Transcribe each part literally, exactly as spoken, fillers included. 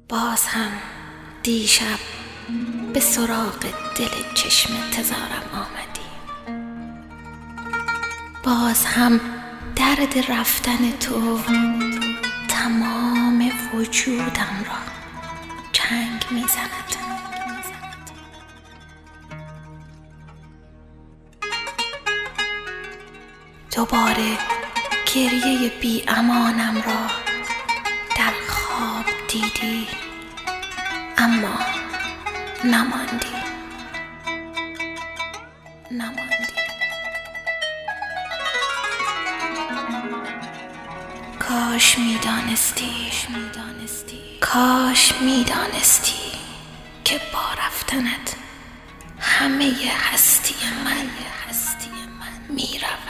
باز هم دیشب به سراغ دل چشم انتظارم آمدی. باز هم درد رفتن تو تمام وجودم را چنگ میزند. دوباره گریه بی امانم را در خواب دیدی، اما نماندی نماندی کاش میدانستی کاش میدانستی که با رفتنت همه هستی من هستی من میرود.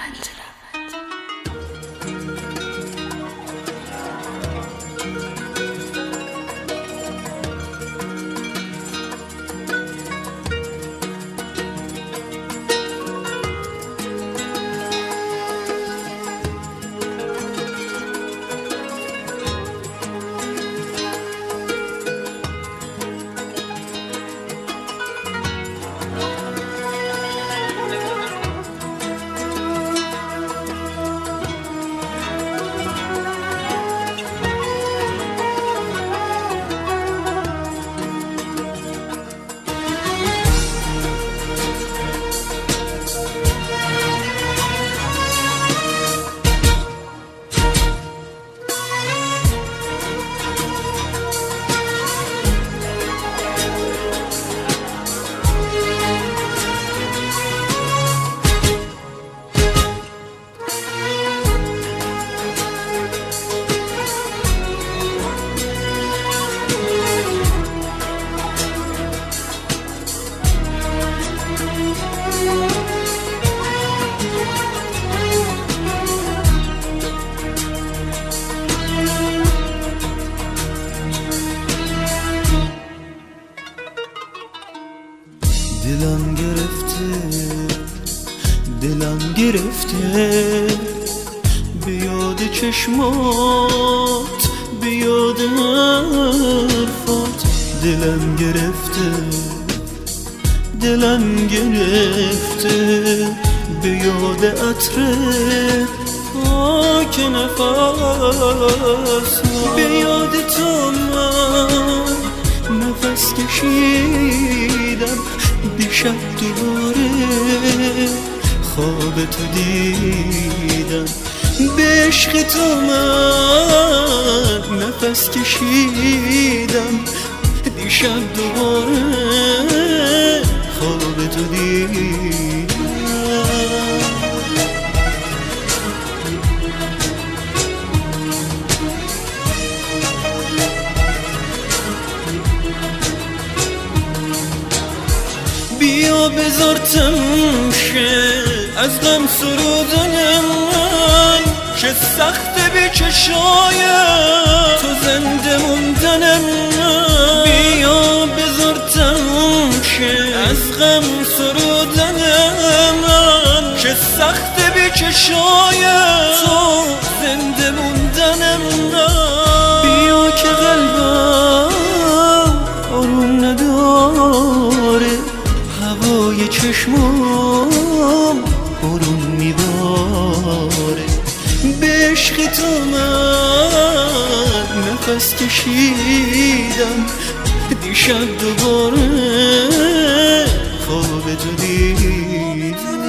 دلم گرفته دلم گرفته به یاد چشمات، به یاد حرفات. دلم گرفته دلم گرفته به یاد عطر پاک نفس. به یاد تو من نفس کشیدم، دیشب دوباره خواب تو دیدم. به عشق تو من نفس کشیدم، دیشب دوباره خواب تو دیدم. بیا بذار تموم شه از غم سرودن من، چه سخت بی چشای تو زنده موندن من. بیا بذار تموم شه از غم سرودن من، چه سخت بی چشای تو زنده موندن من. بیا که قلبم آروم نداره، هوای چشمام برون میباره. به عشق تو من نفس کشیدم، دیشب دوباره خواب تو دیدم.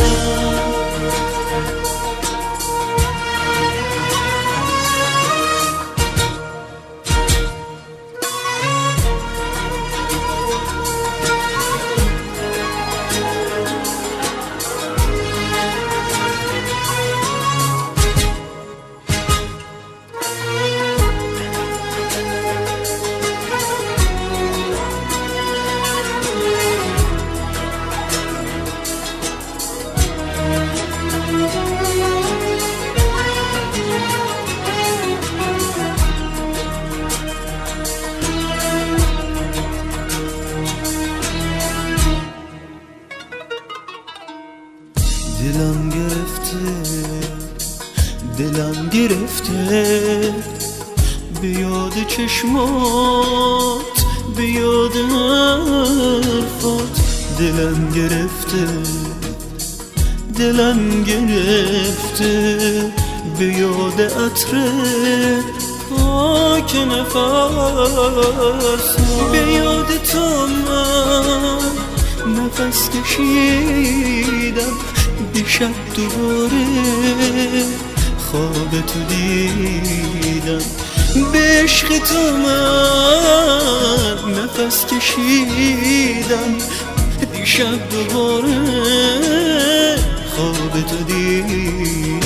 دلم گرفته دلم گرفته به یاد چشمات، به یاد حرفات دلم گرفته، دلم گرفته به یاد عطر پاک نفس، به یاد تو من نفس کشیدم، دیشب دوباره خواب تو دیدم، به عشق تو من نفس کشیدم، دیشب دوباره خواب تو دیدم.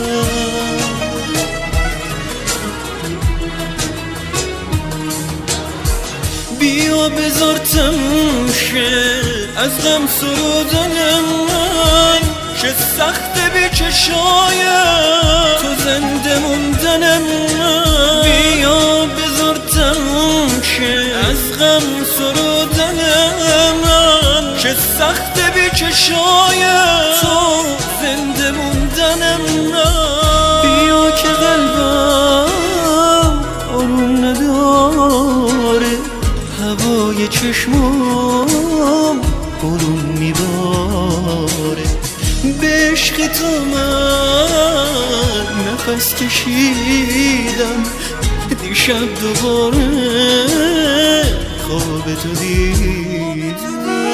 بیا بذار تموم شه از غم سرودن من، چه سخته به چشایم تو زنده موندن من. بیا بذار تموم شه از غم سرودن من، چه سخته به چشایم تو زنده موندن من. بیا که قلبم آروم نداره، هوای چشمام آروم میباره، به عشق تو من نفس کشیدم، دیشب دوباره خواب تو دیدم.